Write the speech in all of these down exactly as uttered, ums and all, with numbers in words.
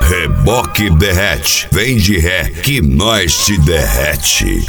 Reboque derrete, vem de ré que nós te derrete.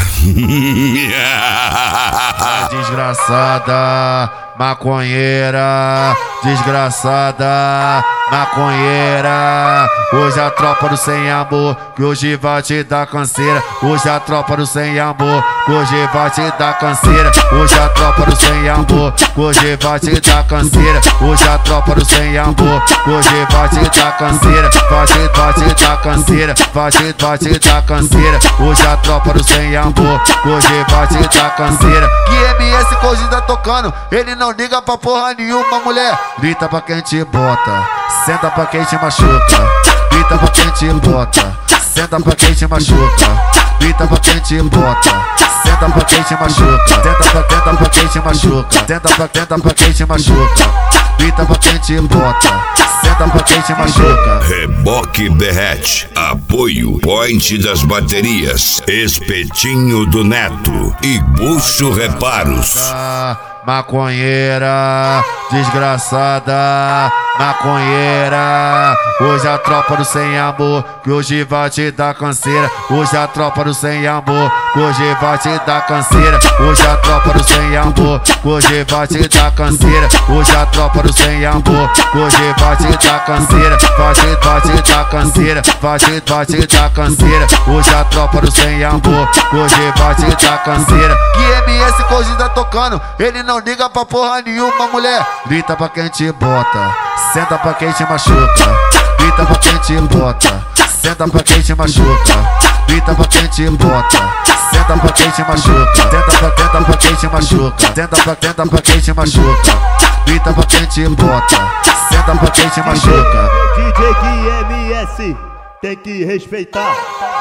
Desgraçada, maconheira, desgraçada, maconheira. Hoje a tropa do sem amor, que hoje vai te dar canseira. Hoje a tropa do sem amor, que hoje vai te dar canseira. Hoje a tropa do sem amor, que hoje vai te dar canseira. Hoje a tropa do sem amor, que hoje vai te dar canseira. Vai te, vai te dar canseira, vai te, vai te dar canseira. Hoje a tropa do sem amor, que hoje vai te dar canseira. Que M S que hoje tá tocando, ele não liga pra porra nenhuma, mulher. Grita pra quem te bota, senta pra quem te machuca. Grita pra quem te bota, senta pra quem te machuca. Grita pra quem te bota, senta pra quem te machuca. Tenta pra, tenta pra quem te machuca. Tenta pra, tenta pra quem te machuca. Grita pra quem te bota, senta pra quem te machuca. Reboque derrete, apoio Point das baterias, Espetinho do Neto e Bucho Reparos. Maconheira, desgraçada, maconheira. Hoje a tropa do sem amor, que hoje vai te dar canseira. Hoje a tropa do sem amor, que hoje vai te dar canseira. Hoje a tropa do sem amor, que hoje vai te dar canseira. Hoje a tropa do sem amor, que hoje vai te dar canseira. Vai te, vai te dar canseira, vai te, vai te dar canseira. Hoje a tropa do sem amor, que hoje vai te dar canseira. Que M S que hoje tá tocando, ele não liga pra porra nenhuma, mulher. Grita pra quem te bota, senta pra quem te machuca. Grita pra quem te bota, senta pra quem te machuca. Grita pra quem te bota, senta pra quem te machuca. Tenta pra, tenta pra quem te machuca. Tenta pra, tenta pra quem te machuca. Grita pra quem te bota, senta pra quem te machuca. D J que M S tem que respeitar.